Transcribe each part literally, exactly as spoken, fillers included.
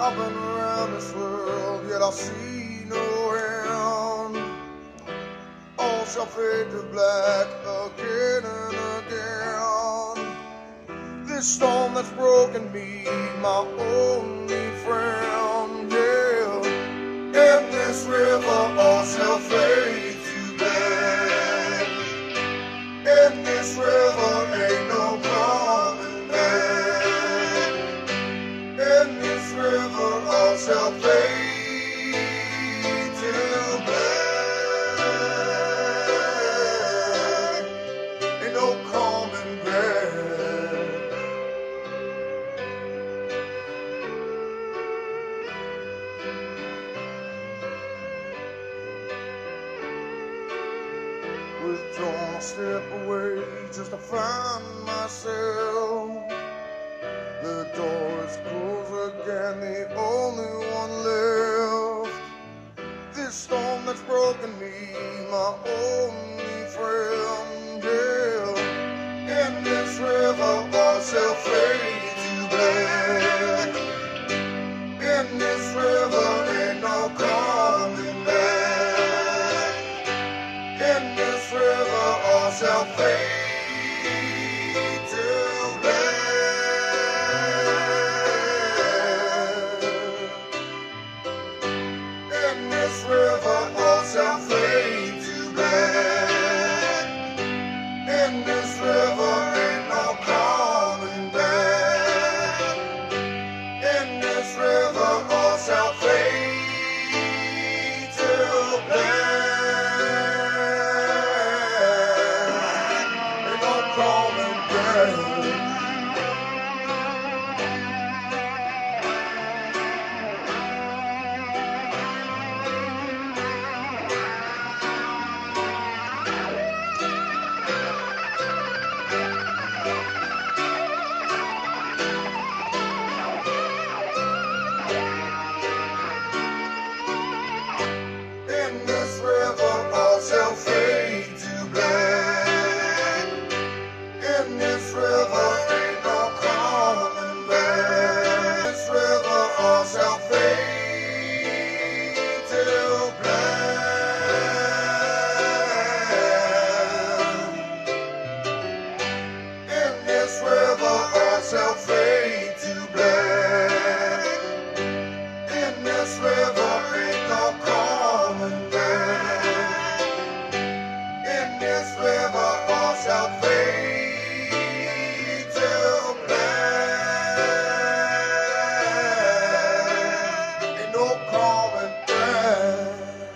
I've been around this world, yet I see no end. All shall fade to black again and again. This storm that's broken me, my only friend, yeah. In this river all shall fade to black. In this river ain't no coming back. In this river all shall fade to black. Ain't no coming back. Withdrawn, I step away just to find myself. The door is closed again, the only one left. This storm that's broken me, my only friend, yeah. In this river all shall fade to black. In this river ain't no coming back. In this river all shall fade to black. In this river all shall fade to black. In this river ain't no coming back. In this river all shall fade to black. Ain't no coming back. In this river all shall fade to black. In this river ain't no coming back. This river all shall fade to black. In this river all shall fade to black. In this river ain't no coming back. In this river all shall fade to black. Ain't no coming back.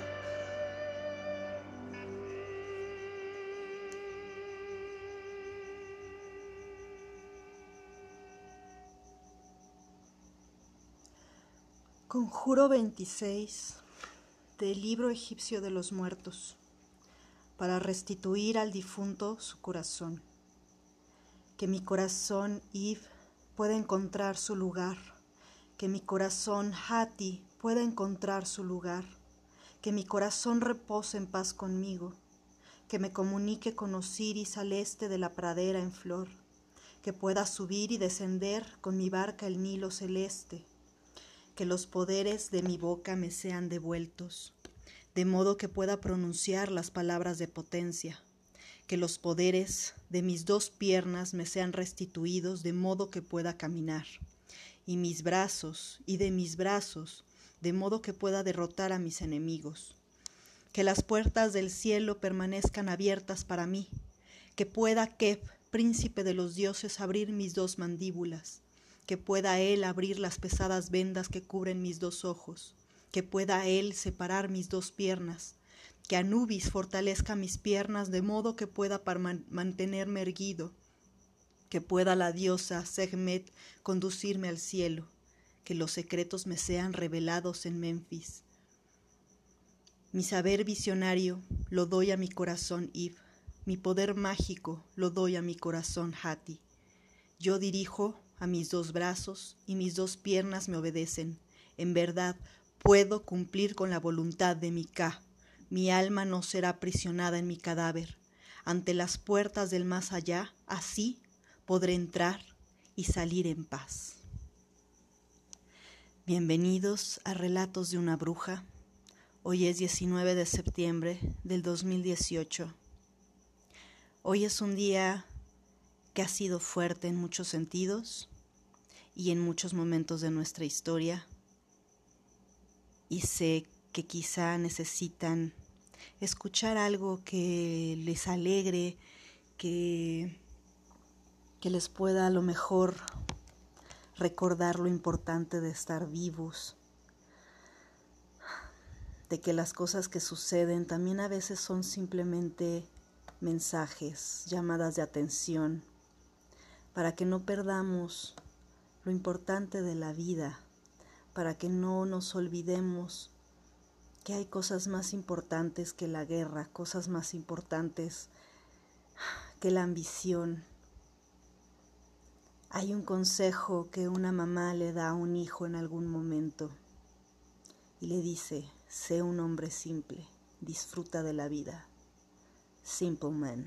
Conjuro veintiséis del libro egipcio de los muertos, para restituir al difunto su corazón. Que mi corazón, Ib, pueda encontrar su lugar. Que mi corazón, Hati, pueda encontrar su lugar. Que mi corazón repose en paz conmigo. Que me comunique con Osiris al este de la pradera en flor. Que pueda subir y descender con mi barca el Nilo celeste. Que los poderes de mi boca me sean devueltos, de modo que pueda pronunciar las palabras de potencia. Que los poderes de mis dos piernas me sean restituidos, de modo que pueda caminar. Y mis brazos, y de mis brazos, de modo que pueda derrotar a mis enemigos. Que las puertas del cielo permanezcan abiertas para mí. Que pueda Keb, príncipe de los dioses, abrir mis dos mandíbulas. Que pueda él abrir las pesadas vendas que cubren mis dos ojos, que pueda él separar mis dos piernas, que Anubis fortalezca mis piernas de modo que pueda mantenerme erguido, que pueda la diosa Sekhmet conducirme al cielo, que los secretos me sean revelados en Menfis. Mi saber visionario lo doy a mi corazón Ib, mi poder mágico lo doy a mi corazón Hati. Yo dirijo a mis dos brazos y mis dos piernas me obedecen. En verdad, puedo cumplir con la voluntad de mi Ka. Mi alma no será aprisionada en mi cadáver. Ante las puertas del más allá, así podré entrar y salir en paz. Bienvenidos a Relatos de una Bruja. Hoy es diecinueve de septiembre del dos mil dieciocho. Hoy es un día que ha sido fuerte en muchos sentidos y en muchos momentos de nuestra historia. Y sé que quizá necesitan escuchar algo que les alegre, que, que les pueda a lo mejor recordar lo importante de estar vivos, de que las cosas que suceden también a veces son simplemente mensajes, llamadas de atención, para que no perdamos lo importante de la vida, para que no nos olvidemos que hay cosas más importantes que la guerra, cosas más importantes que la ambición. Hay un consejo que una mamá le da a un hijo en algún momento y le dice: sé un hombre simple, disfruta de la vida. Simple man.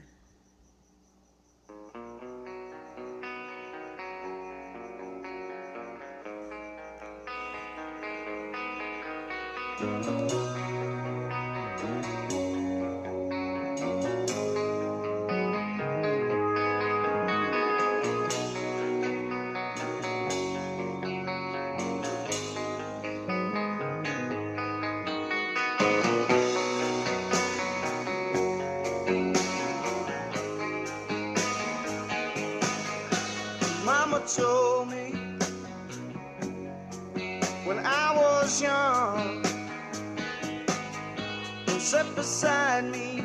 Mama told me when I was young, and sat beside me,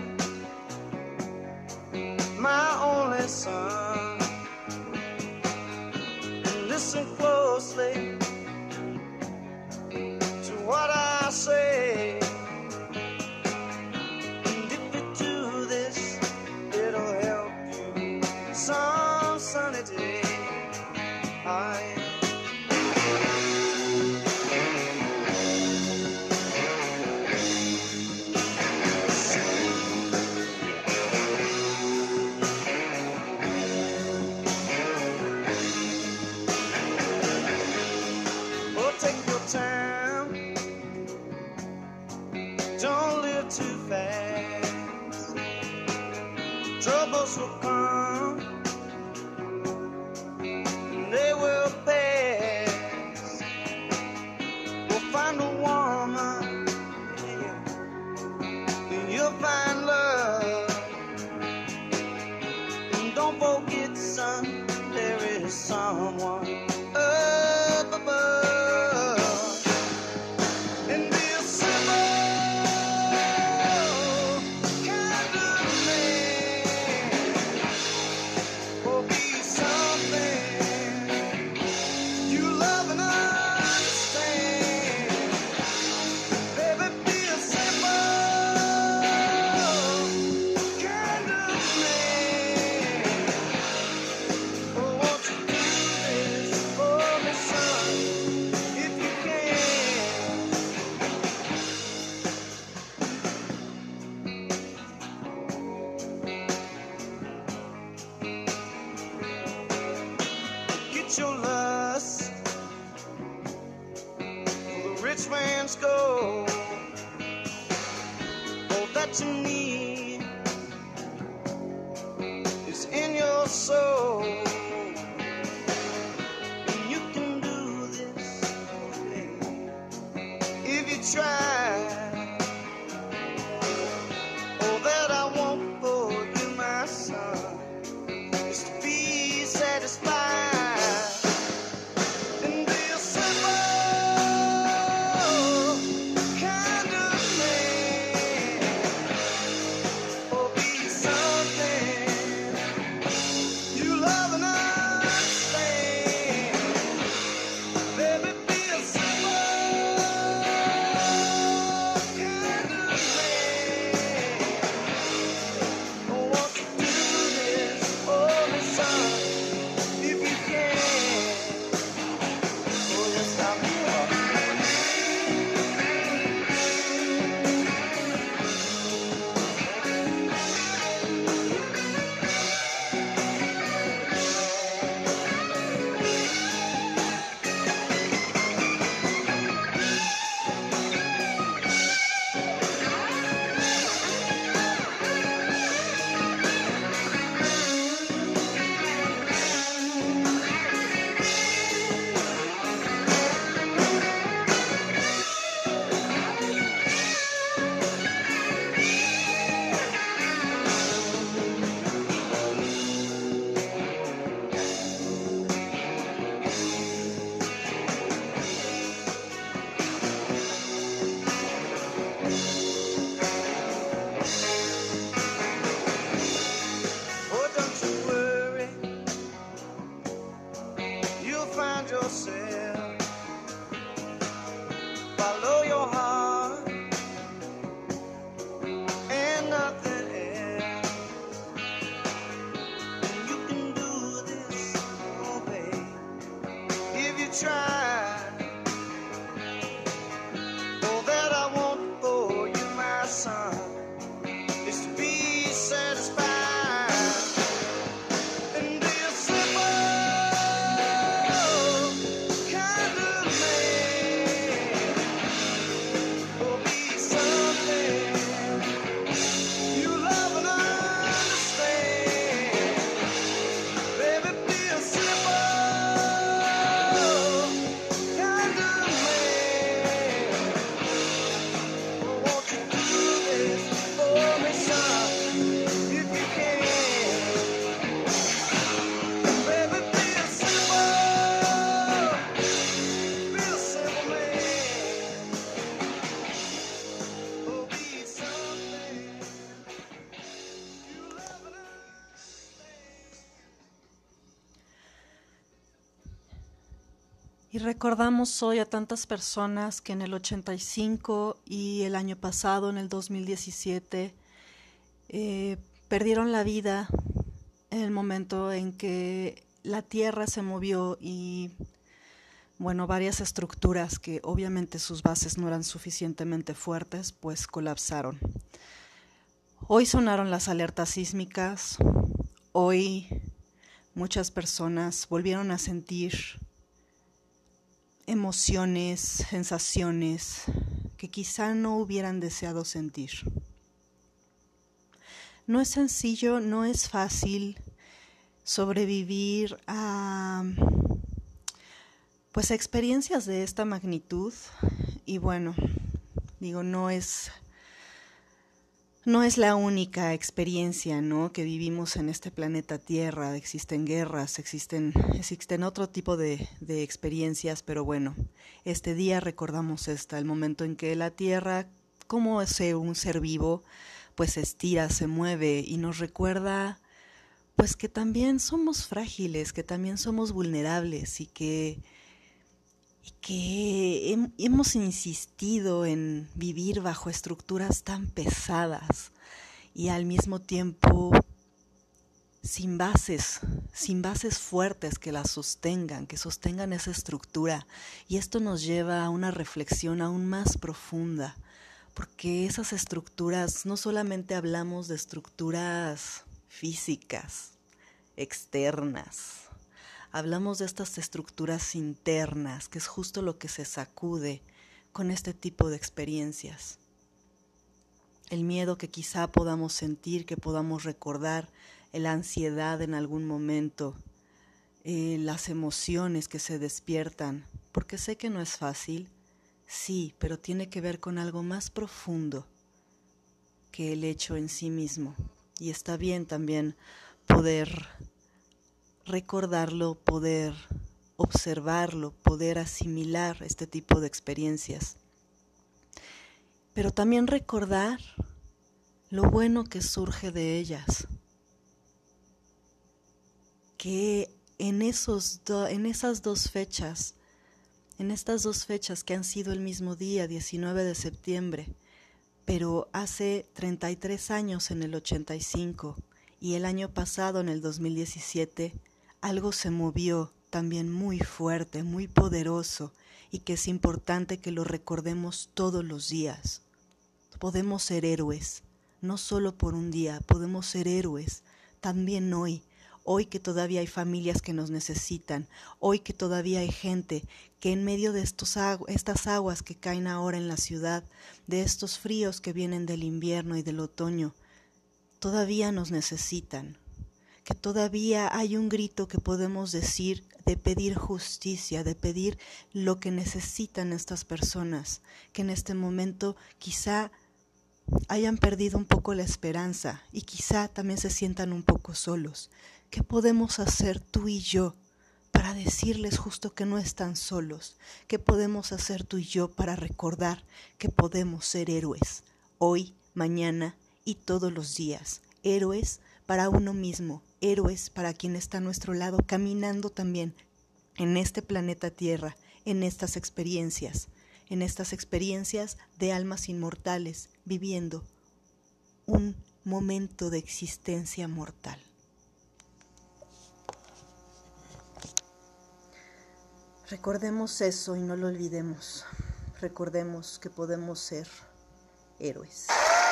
my only son, and listen closely to what I say. And if you do this, it'll help you some sunny day. I oh, take your time, don't live too fast. Troubles will come, they will pass. We'll find a woman, yeah, and you'll find love. And don't forget, son, there is someone up above. And be a simple kind of man, or be something you love and understand. Baby, be a simple kind of man. Oh, won't you do this for me, son, if you can? Get your lust for the rich man's gold. All that you need is in your soul. And you can do this, baby, if you try. All that I want for you, my son, is to be satisfied. And be a simple kind of man. Y recordamos hoy a tantas personas que en el ochenta y cinco y el año pasado, en el dos mil diecisiete, eh, perdieron la vida en el momento en que la tierra se movió y, bueno, varias estructuras que obviamente sus bases no eran suficientemente fuertes, pues colapsaron. Hoy sonaron las alertas sísmicas, hoy muchas personas volvieron a sentir emociones, sensaciones que quizá no hubieran deseado sentir. No es sencillo, no es fácil sobrevivir a pues a experiencias de esta magnitud y bueno, digo, no es no es la única experiencia, ¿no?, que vivimos en este planeta Tierra. Existen guerras, existen existen otro tipo de, de experiencias, pero bueno, este día recordamos esta, el momento en que la Tierra, como es un ser vivo, pues se estira, se mueve y nos recuerda pues que también somos frágiles, que también somos vulnerables y que, y que hem, hemos insistido en vivir bajo estructuras tan pesadas y al mismo tiempo sin bases, sin bases fuertes que las sostengan, que sostengan esa estructura. Y esto nos lleva a una reflexión aún más profunda, porque esas estructuras, no solamente hablamos de estructuras físicas, externas, hablamos de estas estructuras internas, que es justo lo que se sacude con este tipo de experiencias. El miedo que quizá podamos sentir, que podamos recordar, la ansiedad en algún momento, eh, las emociones que se despiertan, porque sé que no es fácil. Sí, pero tiene que ver con algo más profundo que el hecho en sí mismo. Y está bien también poder recordarlo, poder observarlo, poder asimilar este tipo de experiencias. Pero también recordar lo bueno que surge de ellas. Que en, esos do, en esas dos fechas, en estas dos fechas que han sido el mismo día, diecinueve de septiembre, pero hace treinta y tres años en el ochenta y cinco y el año pasado en el dos mil diecisiete, algo se movió también muy fuerte, muy poderoso y que es importante que lo recordemos todos los días. Podemos ser héroes, no solo por un día, podemos ser héroes también hoy. Hoy que todavía hay familias que nos necesitan, hoy que todavía hay gente que en medio de estos agu- estas aguas que caen ahora en la ciudad, de estos fríos que vienen del invierno y del otoño, todavía nos necesitan, que todavía hay un grito que podemos decir de pedir justicia, de pedir lo que necesitan estas personas, que en este momento quizá hayan perdido un poco la esperanza y quizá también se sientan un poco solos. ¿Qué podemos hacer tú y yo para decirles justo que no están solos? ¿Qué podemos hacer tú y yo para recordar que podemos ser héroes hoy, mañana y todos los días? Héroes para uno mismo, héroes para quien está a nuestro lado, caminando también en este planeta Tierra, en estas experiencias, en estas experiencias de almas inmortales, viviendo un momento de existencia mortal. Recordemos eso y no lo olvidemos. Recordemos que podemos ser héroes.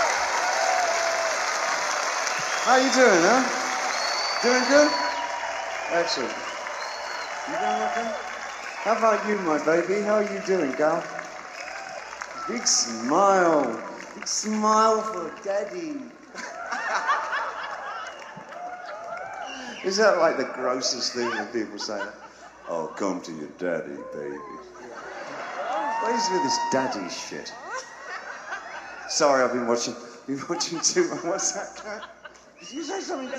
How you doing, huh? Doing good? Excellent. You doing okay? How about you, my baby? How are you doing, gal? Big smile. Big smile for Daddy. Is that like the grossest thing when people say that? Oh, come to your daddy, baby. What is with this daddy shit? Sorry, I've been watching, been watching too much. What's that, Cat? Did you say something?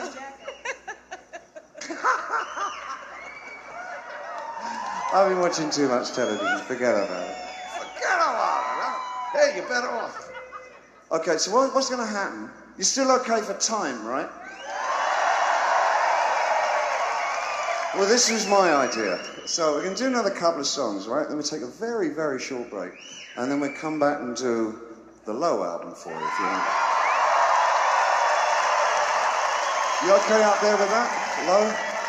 I've been watching too much television. Forget about it. Forget about it. Huh? Hey, you're better off. Okay, so what, what's going to happen? You're still okay for time, right? Well, this was my idea. So we're going to do another couple of songs, right? Then we take a very, very short break. And then we come back and do the Low album for you, if you want. You okay out there with that? Low?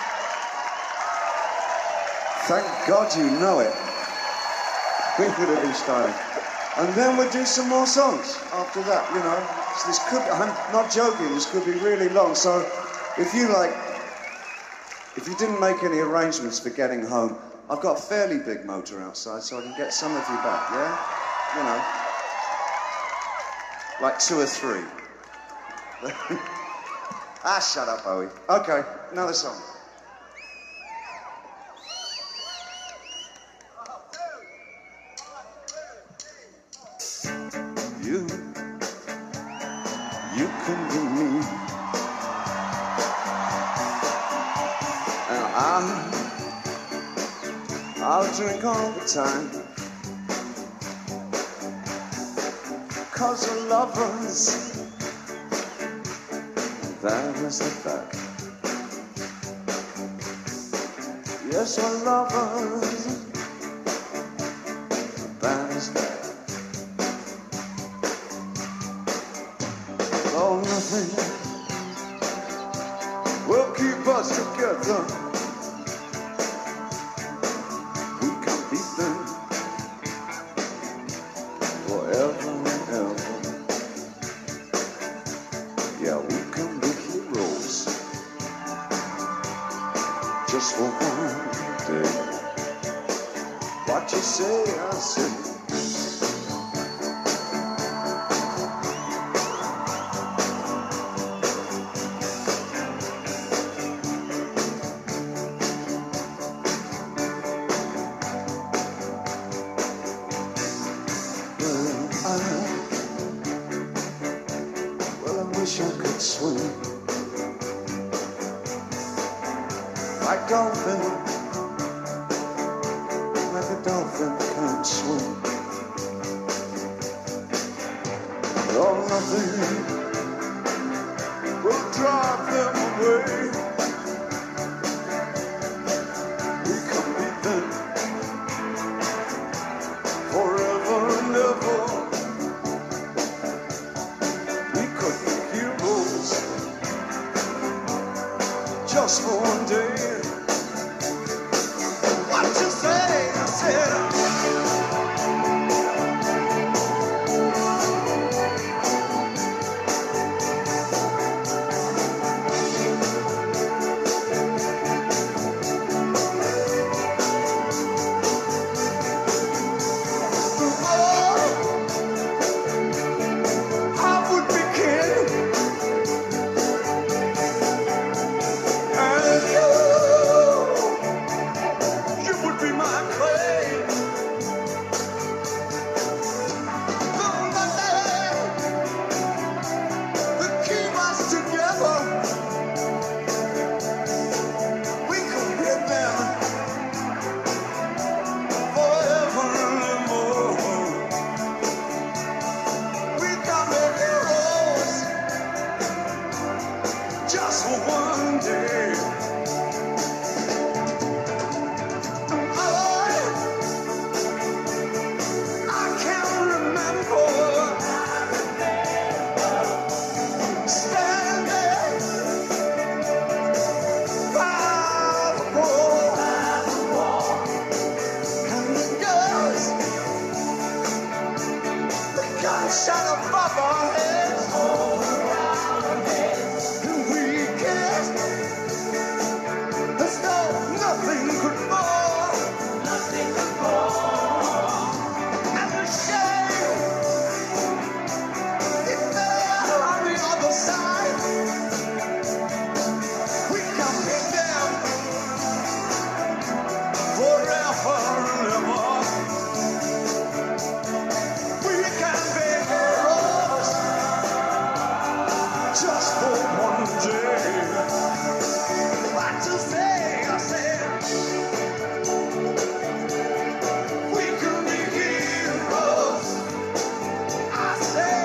Thank God you know it. We could have been styling. And then we'll do some more songs after that, you know. So this could, I'm not joking, this could be really long. So if you like, if you didn't make any arrangements for getting home, I've got a fairly big motor outside, so I can get some of you back, yeah? You know, like two or three. Ah, shut up, Bowie. Okay, another song. You, you can be me. And I, I'll drink all the time. 'Cause we're lovers, that is the fact. Yes, we're lovers, that is that. Though nothing will keep us together, we can beat them forever and ever. Yeah, we can be heroes just for one day. What you say, I say. Wish I could swim like dolphin, like a dolphin can't swim. Oh, nothing will drive them away. We can beat them forever and ever. Just for one day. What you say? I said. Just for one day. Oh, I can't remember standing by the wall, and the girls, the gunshot above our heads. Nothing could fall, nothing could fall. And the shame, if they're on the other side, we can pick them forever and ever. We can be heroes just for one day. What to say, I say. We can be heroes, I say.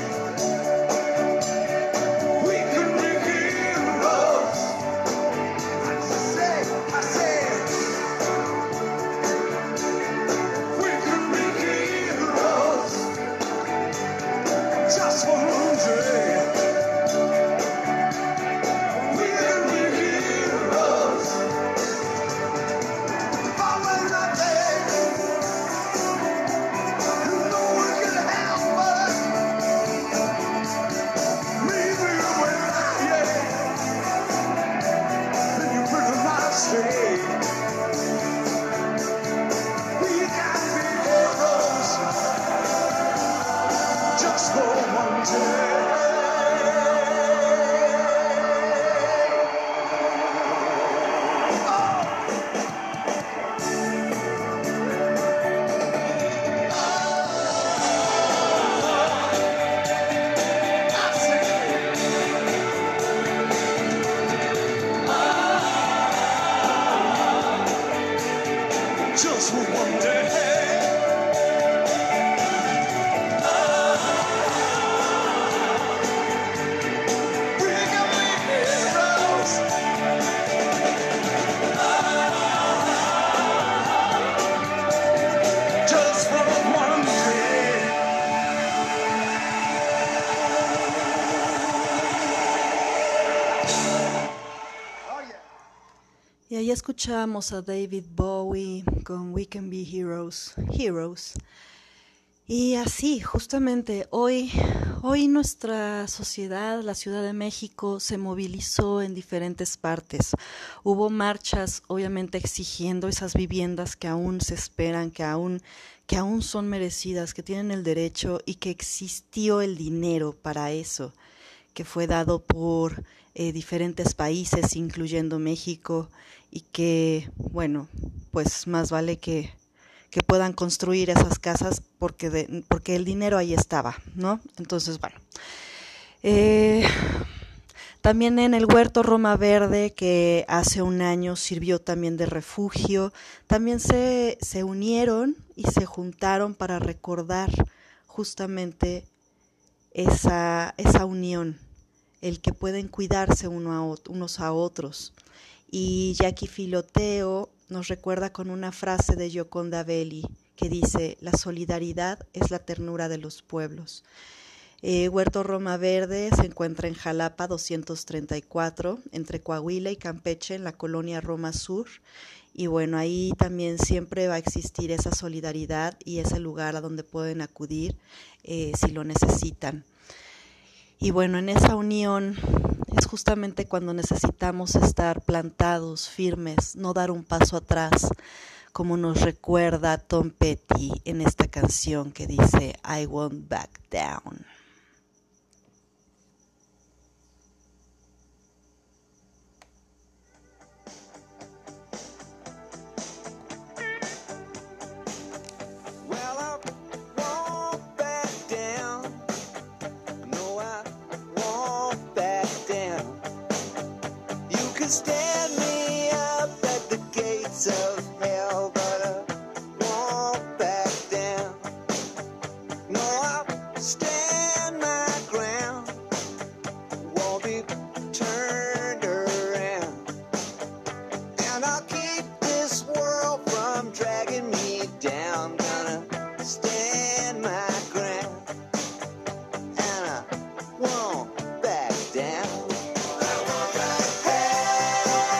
We can be heroes. Just one day, we'll be heroes. Following our day, no one can help us. Maybe when I, yeah, then you bring a lot of shade. We can be heroes just for one day. Just for one day. We can be heroes. Just for one day. Y ahí escuchamos a David Bowie con We Can Be Heroes, Heroes. Y así, justamente, hoy, hoy nuestra sociedad, la Ciudad de México, se movilizó en diferentes partes. Hubo marchas, obviamente, exigiendo esas viviendas que aún se esperan, que aún, que aún son merecidas, que tienen el derecho y que existió el dinero para eso, que fue dado por eh, diferentes países, incluyendo México, y que, bueno, pues más vale que, que puedan construir esas casas porque, de, porque el dinero ahí estaba, ¿no? Entonces, bueno. Eh, también en el Huerto Roma Verde, que hace un año sirvió también de refugio, también se, se unieron y se juntaron para recordar justamente esa, esa unión, el que pueden cuidarse uno a otro, unos a otros. Y Jackie Filoteo nos recuerda con una frase de Gioconda Belli que dice: la solidaridad es la ternura de los pueblos. Eh, Huerto Roma Verde se encuentra en Jalapa doscientos treinta y cuatro, entre Coahuila y Campeche, en la colonia Roma Sur. Y bueno, ahí también siempre va a existir esa solidaridad y ese lugar a donde pueden acudir eh, si lo necesitan. Y bueno, en esa unión es justamente cuando necesitamos estar plantados, firmes, no dar un paso atrás, como nos recuerda Tom Petty en esta canción que dice I Won't Back Down. Stand me up at the gates of hell, but I won't back down. No, I'll stand my ground, won't be turned around. And I'll keep this world from dragging me down. Gonna stand my ground, and I won't back down. Hey!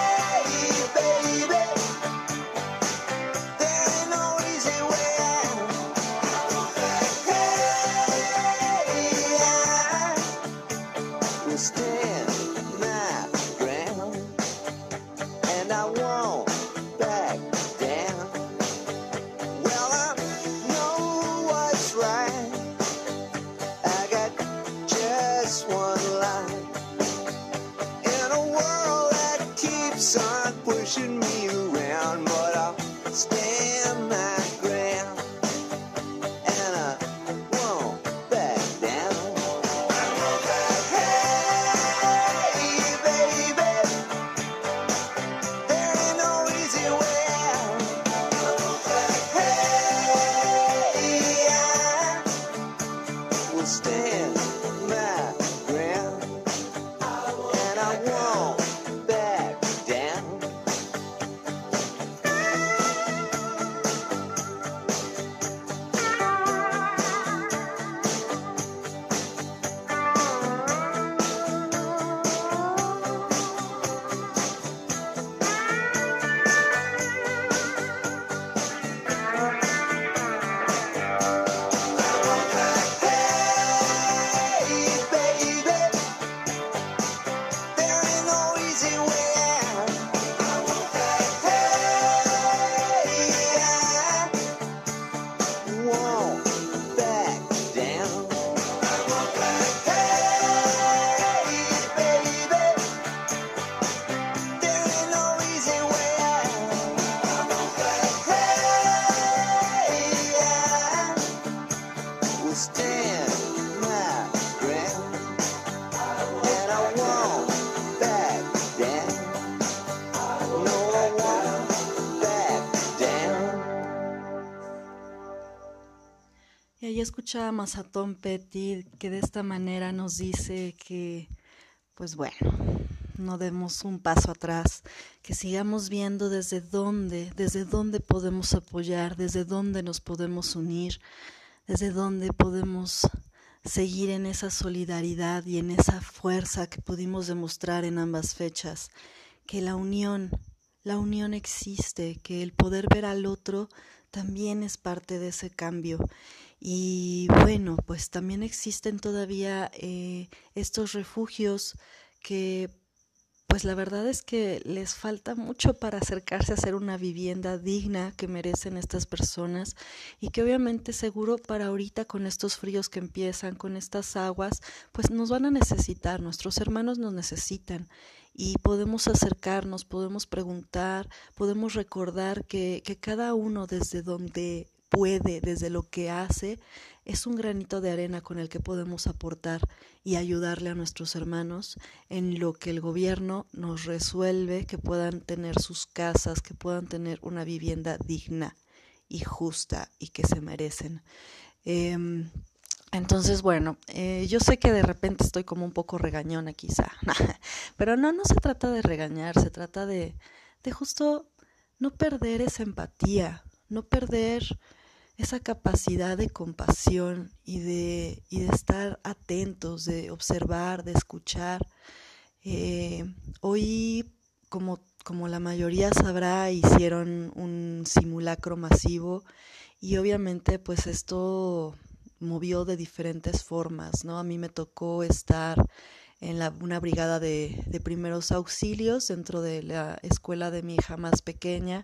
ahí escuchábamos a Tom Petty, que de esta manera nos dice que, pues bueno, no demos un paso atrás, que sigamos viendo desde dónde, desde dónde podemos apoyar, desde dónde nos podemos unir, desde dónde podemos seguir en esa solidaridad y en esa fuerza que pudimos demostrar en ambas fechas, que la unión, la unión existe, que el poder ver al otro también es parte de ese cambio. Y bueno, pues también existen todavía eh, estos refugios que pues la verdad es que les falta mucho para acercarse a hacer una vivienda digna que merecen estas personas y que obviamente seguro para ahorita con estos fríos que empiezan, con estas aguas, pues nos van a necesitar, nuestros hermanos nos necesitan y podemos acercarnos, podemos preguntar, podemos recordar que, que cada uno desde donde puede, desde lo que hace, es un granito de arena con el que podemos aportar y ayudarle a nuestros hermanos en lo que el gobierno nos resuelve, que puedan tener sus casas, que puedan tener una vivienda digna y justa y que se merecen. Eh, entonces, bueno, eh, yo sé que de repente estoy como un poco regañona quizá, pero no, no se trata de regañar, se trata de, de justo no perder esa empatía, no perder esa capacidad de compasión y de, y de estar atentos, de observar, de escuchar. Eh, hoy, como, como la mayoría sabrá, hicieron un simulacro masivo y obviamente pues esto movió de diferentes formas, ¿no? A mí me tocó estar en la, una brigada de, de primeros auxilios dentro de la escuela de mi hija más pequeña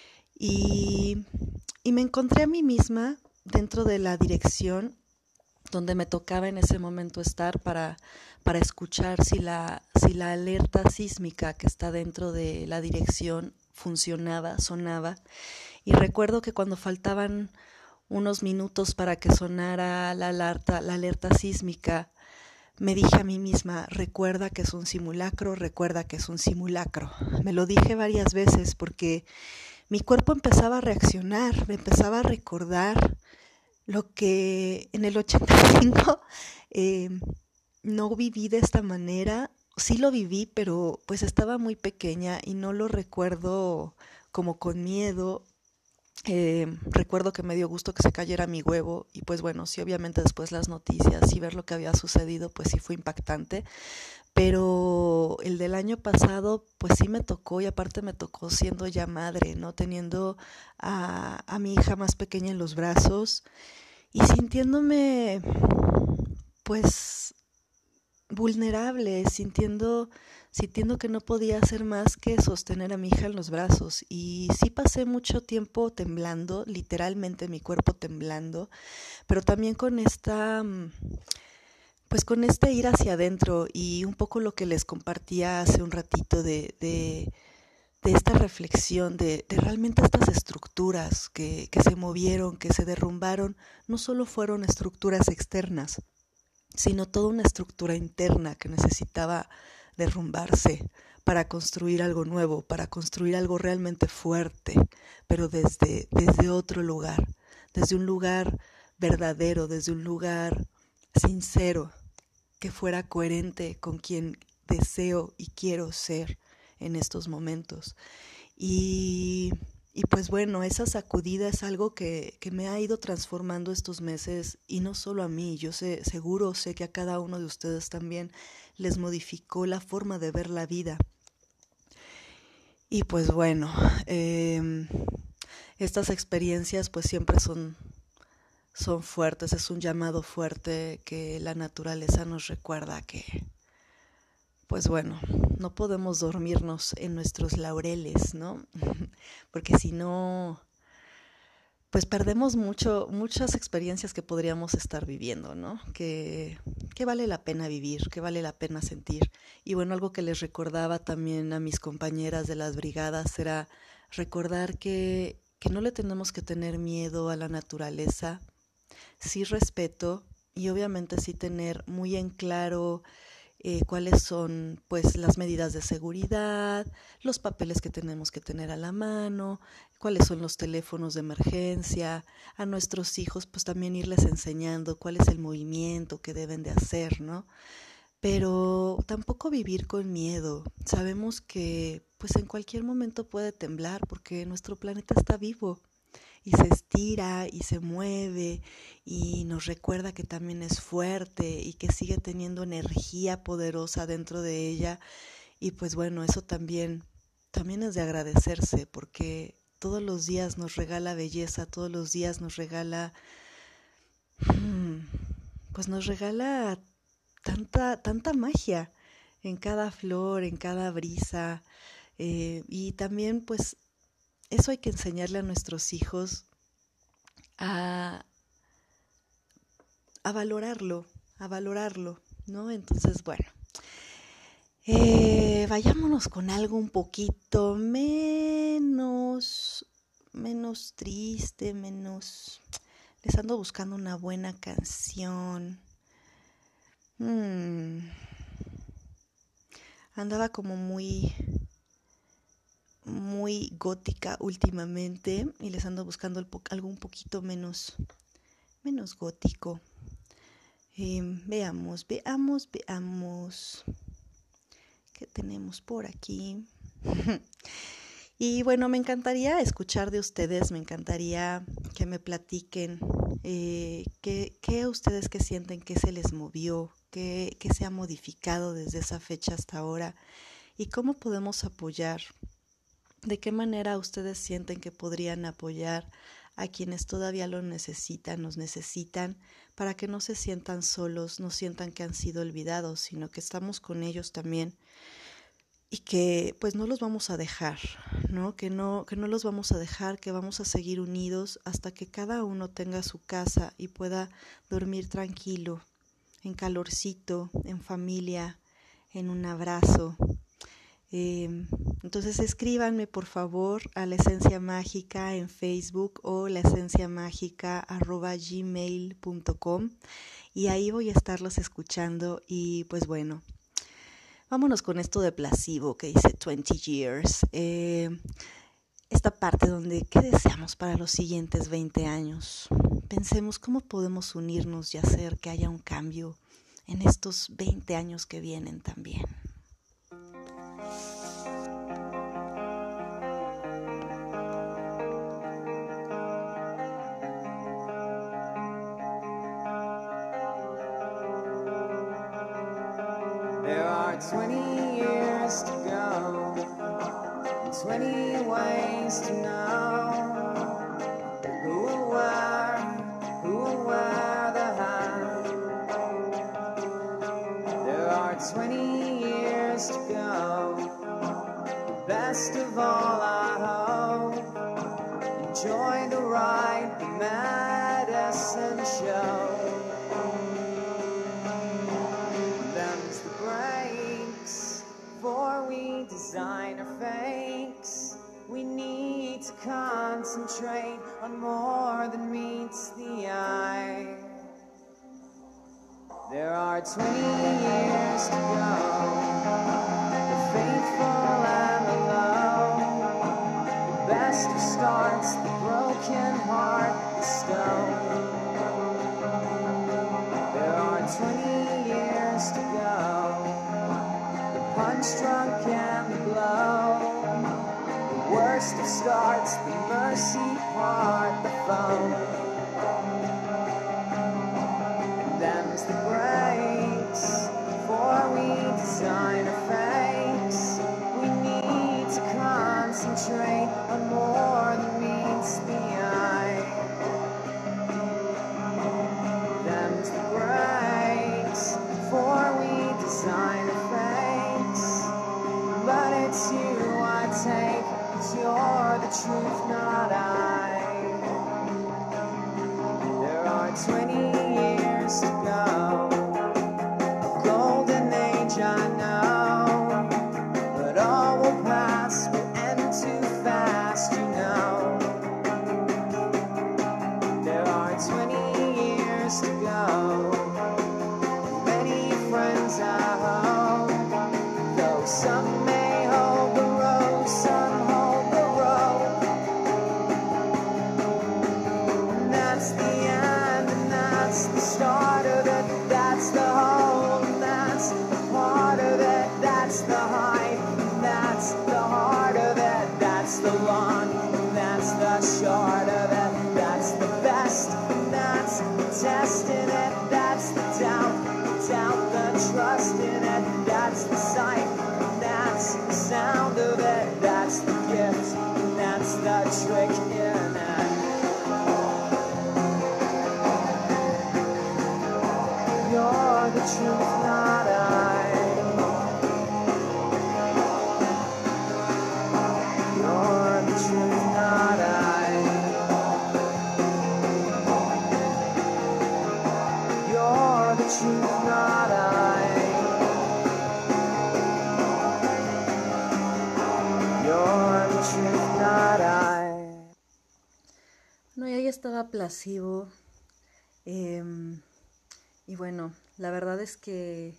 y... Y me encontré a mí misma dentro de la dirección donde me tocaba en ese momento estar para, para escuchar si la, si la alerta sísmica que está dentro de la dirección funcionaba, sonaba. Y recuerdo que cuando faltaban unos minutos para que sonara la alerta, la alerta sísmica, me dije a mí misma, recuerda que es un simulacro, recuerda que es un simulacro. Me lo dije varias veces porque mi cuerpo empezaba a reaccionar, me empezaba a recordar lo que en el ochenta y cinco eh, no viví de esta manera. Sí lo viví, pero pues estaba muy pequeña y no lo recuerdo como con miedo. Eh, recuerdo que me dio gusto que se cayera mi huevo y pues bueno, sí, obviamente después las noticias y ver lo que había sucedido, pues sí fue impactante. Pero el del año pasado, pues sí me tocó y aparte me tocó siendo ya madre, ¿no? Teniendo a, a mi hija más pequeña en los brazos y sintiéndome, pues, vulnerable, sintiendo, sintiendo que no podía hacer más que sostener a mi hija en los brazos. Y sí pasé mucho tiempo temblando, literalmente mi cuerpo temblando, pero también con esta... Pues con este ir hacia adentro y un poco lo que les compartía hace un ratito de, de, de esta reflexión de, de realmente estas estructuras que, que se movieron, que se derrumbaron, no solo fueron estructuras externas, sino toda una estructura interna que necesitaba derrumbarse para construir algo nuevo, para construir algo realmente fuerte, pero desde, desde otro lugar, desde un lugar verdadero, desde un lugar sincero, que fuera coherente con quien deseo y quiero ser en estos momentos. Y, y pues bueno, esa sacudida es algo que, que me ha ido transformando estos meses y no solo a mí, yo sé, seguro sé que a cada uno de ustedes también les modificó la forma de ver la vida. Y pues bueno, eh, estas experiencias pues siempre son... son fuertes, es un llamado fuerte que la naturaleza nos recuerda que, pues bueno, no podemos dormirnos en nuestros laureles, ¿no? Porque si no, pues perdemos mucho, muchas experiencias que podríamos estar viviendo, ¿no? Que, que vale la pena vivir, que vale la pena sentir. Y bueno, algo que les recordaba también a mis compañeras de las brigadas era recordar que, que no le tenemos que tener miedo a la naturaleza, sí respeto y obviamente sí tener muy en claro eh, cuáles son pues las medidas de seguridad, los papeles que tenemos que tener a la mano, cuáles son los teléfonos de emergencia, a nuestros hijos pues también irles enseñando cuál es el movimiento que deben de hacer, ¿no? Pero tampoco vivir con miedo. Sabemos que pues en cualquier momento puede temblar porque nuestro planeta está vivo y se estira y se mueve y nos recuerda que también es fuerte y que sigue teniendo energía poderosa dentro de ella. Y pues bueno, eso también, también es de agradecerse porque todos los días nos regala belleza, todos los días nos regala, pues nos regala tanta, tanta magia en cada flor, en cada brisa, eh, y también pues eso hay que enseñarle a nuestros hijos a, a valorarlo, a valorarlo, ¿no? Entonces, bueno, eh, vayámonos con algo un poquito menos, menos triste, menos... Les ando buscando una buena canción. Hmm. Andaba como muy, muy gótica últimamente y les ando buscando el po- algo un poquito menos, menos gótico. Eh, veamos, veamos, veamos. ¿Qué tenemos por aquí? Y bueno, me encantaría escuchar de ustedes, me encantaría que me platiquen eh, qué, qué ustedes que sienten que se les movió, qué, qué se ha modificado desde esa fecha hasta ahora y cómo podemos apoyar, de qué manera ustedes sienten que podrían apoyar a quienes todavía lo necesitan, nos necesitan, para que no se sientan solos, no sientan que han sido olvidados, sino que estamos con ellos también. Y que pues no los vamos a dejar, ¿no? Que no, que no los vamos a dejar, que vamos a seguir unidos hasta que cada uno tenga su casa y pueda dormir tranquilo, en calorcito, en familia, en un abrazo. Eh, entonces escríbanme por favor a La Esencia Mágica en Facebook o laesenciamágica arroba gmail punto com y ahí voy a estarlos escuchando y pues bueno. Vámonos con esto de Placebo que dice twenty years. Eh, esta parte donde, ¿qué deseamos para los siguientes veinte años? Pensemos cómo podemos unirnos y hacer que haya un cambio en estos veinte años que vienen también. There are twenty years to go, and twenty ways to know who will wear, who will wear the hat. There are twenty years to go, the best of all I hope. Enjoy the ride, the medicine show. Designer fakes. We need to concentrate on more than meets the eye. There are twenty years to go, the faithful and the low, the best of starts, the broken heart, the stone. There are twenty years to go, the punch drunk and the blow, the worst of starts, the mercy part, the phone. And them's the breaks, for we design our fakes. We need to concentrate on more than meets the eye. Them's the breaks, for we design our fakes. But it's you I take, 'cause you're the truth, not I. There are twenty years to go, a golden age I know, but all will pass, will end too fast, you know. There are twenty years to go, many friends I hope. trust in it. That's the sight, that's the sound of it. That's the gift, that's the trick in it. You're the truth, not I. You're the truth, not I. You're the truth, not I. You're the truth, not I. No, y ahí estaba Placebo. Eh, y bueno, la verdad es que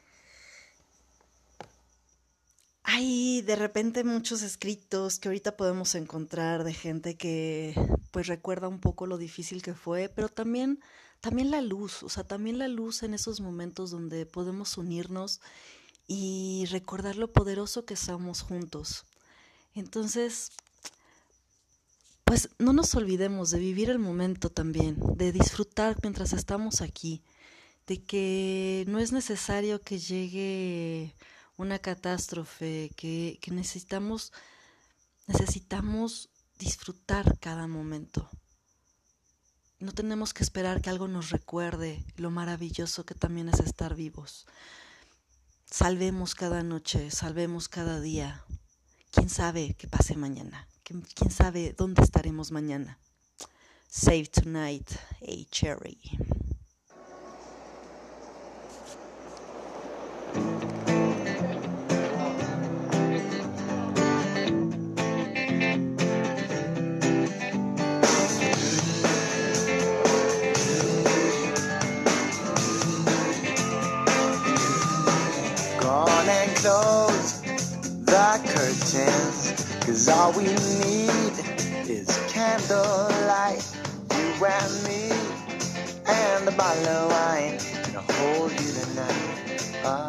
hay de repente muchos escritos que ahorita podemos encontrar de gente que pues recuerda un poco lo difícil que fue, pero también, también la luz, o sea, también la luz en esos momentos donde podemos unirnos y recordar lo poderoso que somos juntos. Entonces, pues no nos olvidemos de vivir el momento también, de disfrutar mientras estamos aquí, de que no es necesario que llegue una catástrofe, que, que necesitamos, necesitamos disfrutar cada momento. No tenemos que esperar que algo nos recuerde lo maravilloso que también es estar vivos. Salvemos cada noche, salvemos cada día. ¿Quién sabe qué pase mañana? ¿Quién sabe dónde estaremos mañana? Save tonight, hey Cherry. Gone and close the curtains, 'cause all we need is candlelight. You and me and a bottle of wine to hold you tonight. Oh.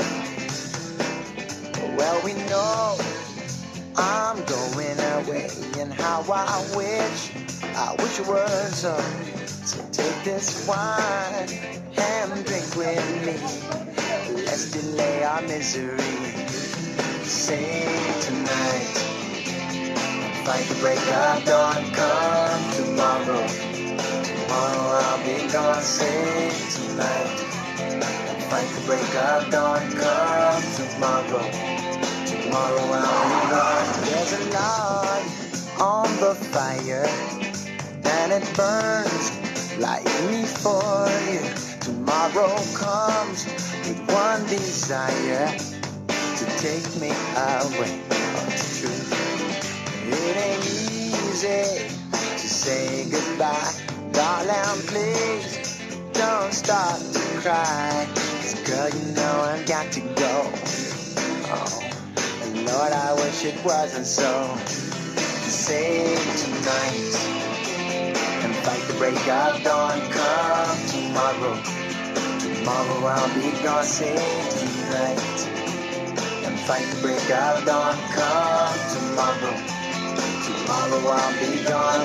Well, we know I'm going away, and how I wish, I wish it was so. So take this wine and drink with me. Let's delay our misery. Sing tonight, fight the break of dawn. Come tomorrow, tomorrow I'll be gone. Sing tonight, fight the break of dawn. Come tomorrow, tomorrow I'll be gone. There's a log on the fire, and it burns like me for you. Tomorrow comes with one desire, to take me away. Oh, it's true. It ain't easy to say goodbye. Darling, please don't start to cry. 'Cause girl, you know I've got to go. Oh, and Lord, I wish it wasn't so. Save tonight and fight the break of dawn. Come tomorrow, tomorrow I'll be gone. Save tonight and fight the break of dawn. Come tomorrow, tomorrow I'll be gone.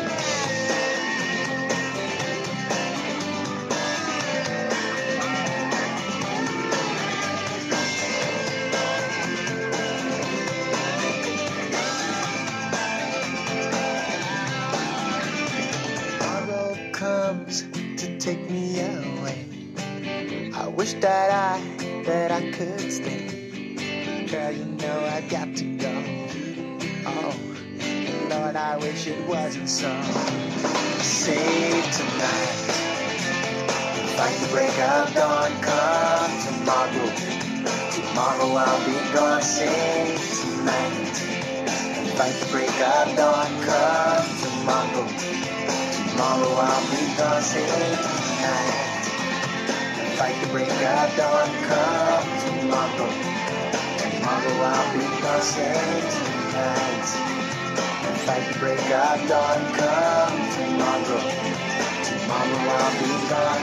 Tomorrow comes to take me away. I wish that I, that I could stay. Girl, you know I got to go. Oh, Lord, I wish it wasn't so. Save tonight, fight the break of dawn. Come tomorrow, tomorrow I'll be gone. Save tonight, fight the break of dawn. Come tomorrow, tomorrow I'll be gone. Save tonight, fight the break of dawn. Come tomorrow, tomorrow I'll be gone. Save tonight, fight the break of dawn. Come tomorrow, tomorrow I'll be gone.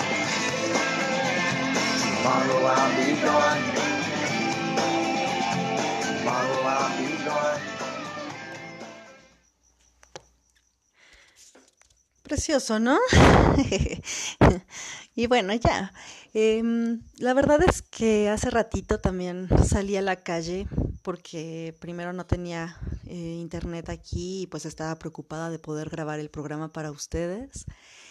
Tomorrow I'll be gone. Tomorrow I'll be gone. Precioso, ¿no? Y bueno, ya. Em, la verdad es que hace ratito también salí a la calle porque primero no tenía eh, internet aquí y pues estaba preocupada de poder grabar el programa para ustedes.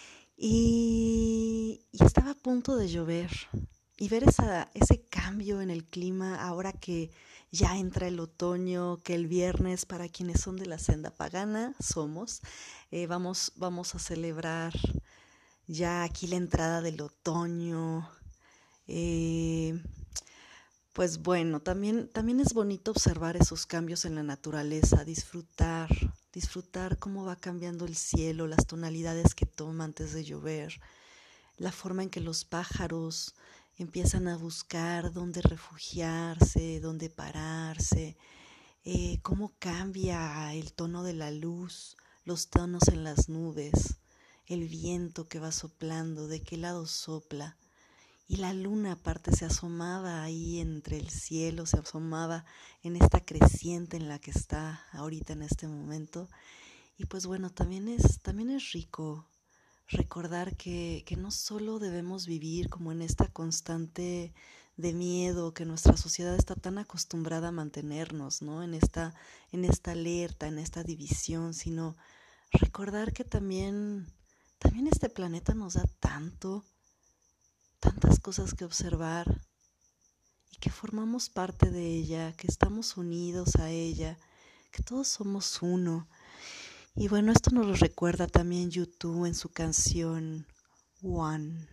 Y, y estaba a punto de llover. Y ver esa, ese cambio en el clima ahora que ya entra el otoño, que el viernes, para quienes son de la senda pagana, somos, eh, vamos, vamos a celebrar ya aquí la entrada del otoño. Eh, pues bueno, también, también es bonito observar esos cambios en la naturaleza, disfrutar, disfrutar cómo va cambiando el cielo, las tonalidades que toma antes de llover, la forma en que los pájaros empiezan a buscar dónde refugiarse, dónde pararse, eh, cómo cambia el tono de la luz, los tonos en las nubes, el viento que va soplando, de qué lado sopla. Y la luna aparte se asomaba ahí entre el cielo, se asomaba en esta creciente en la que está ahorita en este momento. Y pues bueno, también es, también es rico recordar que, que no solo debemos vivir como en esta constante de miedo que nuestra sociedad está tan acostumbrada a mantenernos, ¿no? En esta, en esta alerta, en esta división, sino recordar que también, también este planeta nos da tanto, tantas cosas que observar y que formamos parte de ella, que estamos unidos a ella, que todos somos uno. Y bueno, esto nos lo recuerda también U dos en su canción One.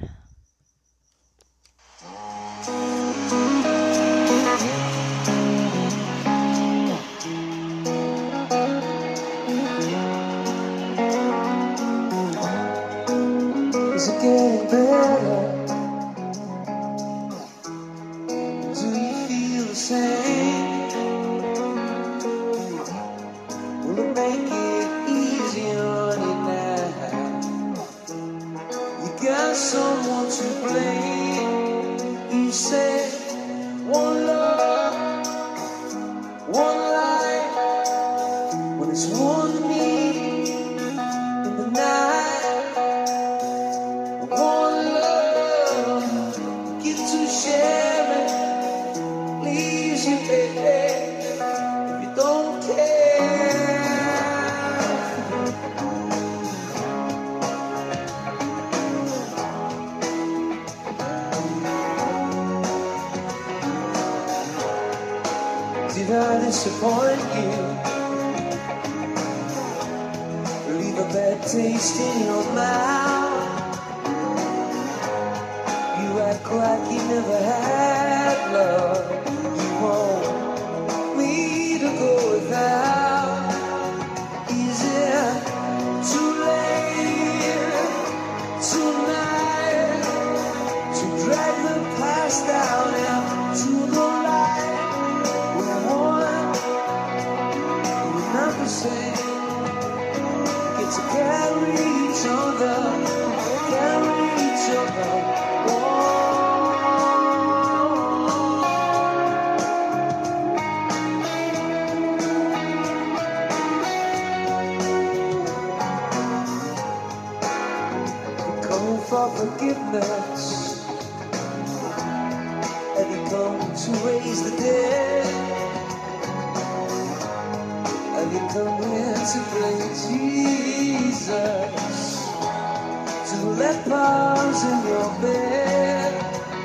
Is it getting better? Do you feel the same? Will it make it easier on you now? You got someone to blame. You said one love, one life. When it's one me in the night. Did I disappoint you? Leave a bad taste in your mouth? You act like you never had love. You want me to go without. Is it too late tonight to drag the past down into the light? Get to carry each other, carry each other. You come for forgiveness, and you come to raise the dead. You come here to play Jesus, to let lepers in your bed.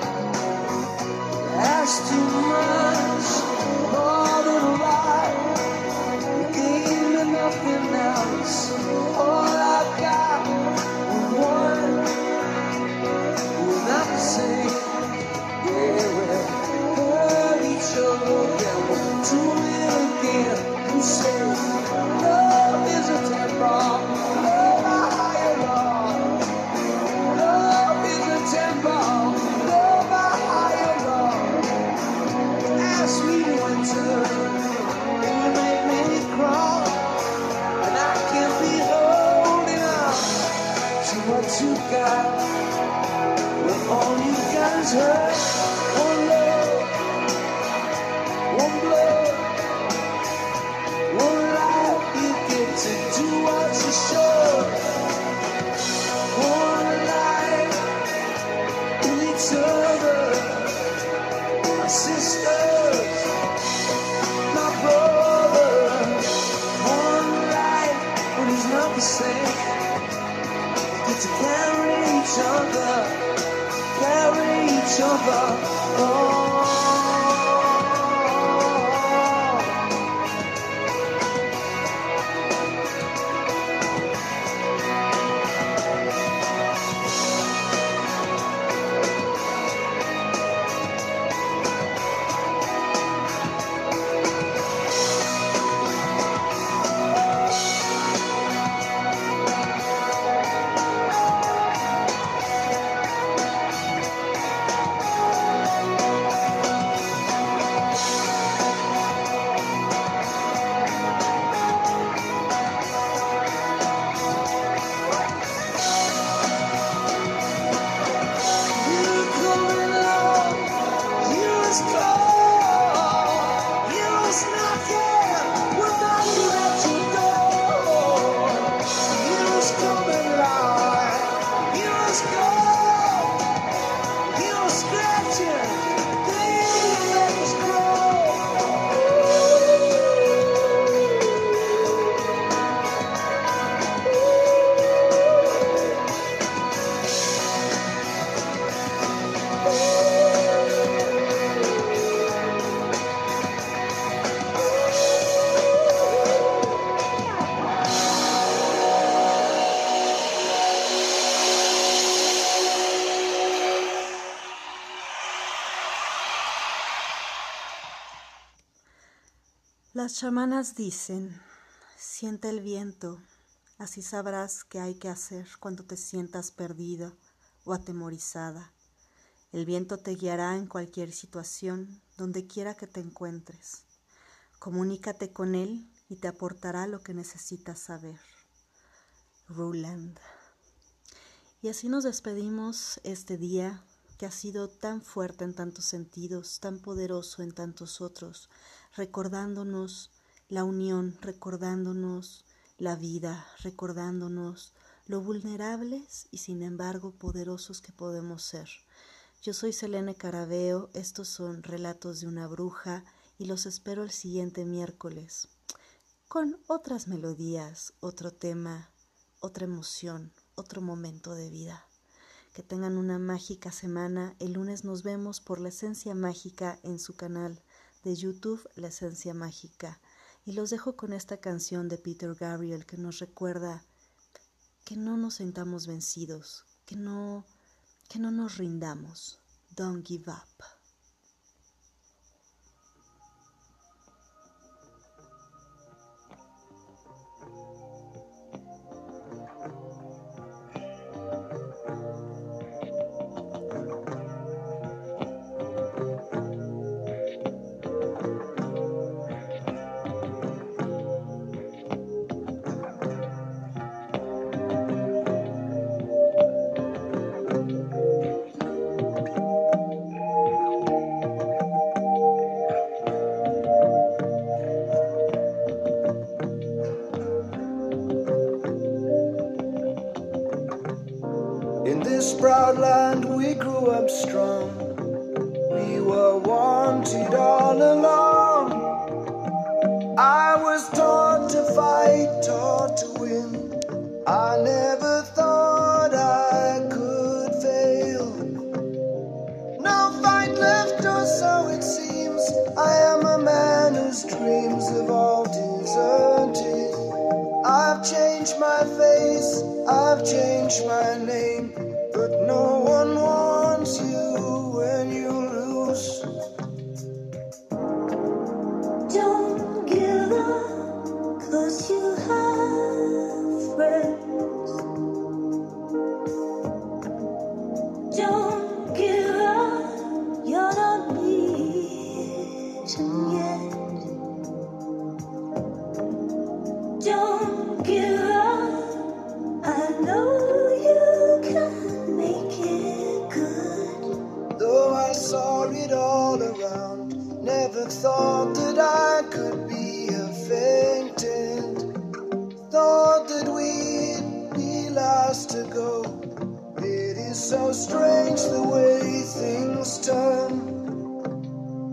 Ask too much, more than a lot. You gave me nothing else. All I've got is one. We're not the same. Yeah, we'll hurt each other. Yeah, we'll do it again. You say love is a temper, love a higher law. Love is a temper, love a higher law. my sisters, my brothers. One life, but it's not the same. Get to carry each other, carry each other. Oh. Las chamanas dicen, siente el viento, así sabrás qué hay que hacer cuando te sientas perdida o atemorizada. El viento te guiará en cualquier situación, donde quiera que te encuentres. Comunícate con él y te aportará lo que necesitas saber. Roland. Y así nos despedimos este día que ha sido tan fuerte en tantos sentidos, tan poderoso en tantos otros, recordándonos la unión, recordándonos la vida, recordándonos lo vulnerables y sin embargo poderosos que podemos ser. Yo soy Selene Carabeo, estos son Relatos de una Bruja y los espero el siguiente miércoles con otras melodías, otro tema, otra emoción, otro momento de vida. Que tengan una mágica semana. El lunes nos vemos por La Esencia Mágica en su canal de YouTube, La Esencia Mágica. Y los dejo con esta canción de Peter Gabriel que nos recuerda que no nos sintamos vencidos, que no, que no nos rindamos. Don't give up. In this proud land we grew up strong. We were wanted all along. I was taught to fight, taught to win. I never thought I could fail. No fight left, or so it seems. I am a man whose dreams have all deserted. I've changed my face, I've changed my name, but no one wants you when you lose. Don't give up, 'cause you have friends. Don't give up, you're not beaten yet. Don't give up, I know you can make it good. Though I saw it all around, never thought that I could be a fainted. Thought that we'd be last to go. It is so strange the way things turn.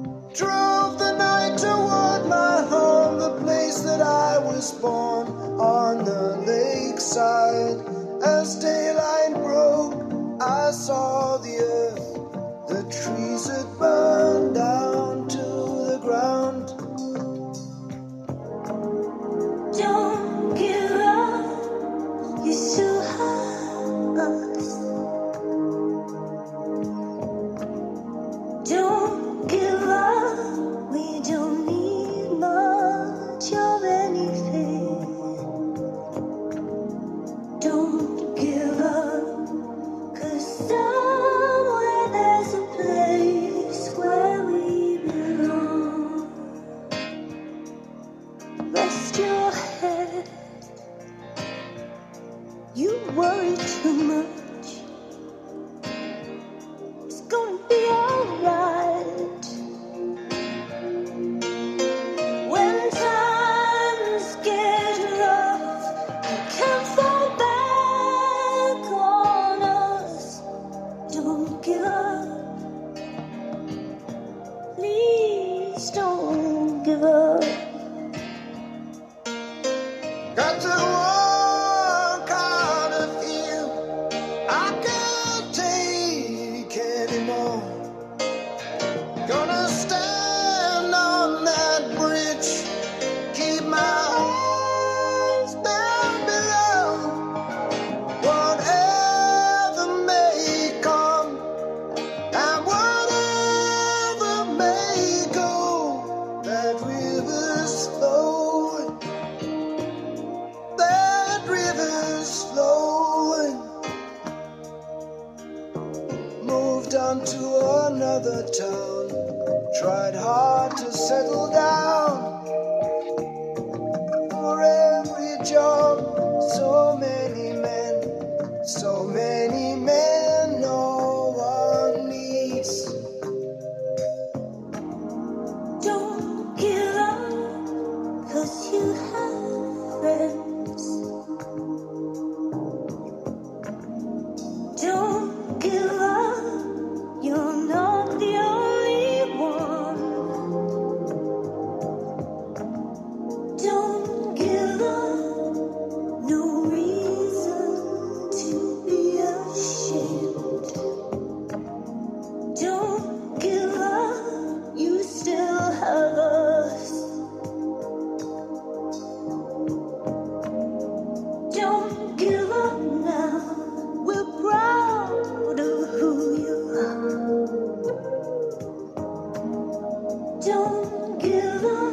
was born on the lakeside. As daylight broke, I saw the earth, the trees had burned down to the ground. Don't give up, you still have us. Don't give up, we don't need much of anything. Don't give up, 'cause somewhere there's a place where we belong. Rest your head, you worry too much. It's gonna be alright. When times get rough, you can't fall back on us. Don't give up, please don't give up. Got to walk out of here, I can't take anymore. Gonna stand on that bridge, keep my eyes down below. Whatever may come and whatever may go, that river's flowing, that river's flowing. Moved on to another town, tried hard to settle down. For every job, so many men, so many men no one needs. Don't give up, 'cause you have friends. Don't give up, you're not the only one. Don't give up, no reason to be ashamed. Don't give up, you still have us. Don't give up now, we're proud of who you are. Don't give up.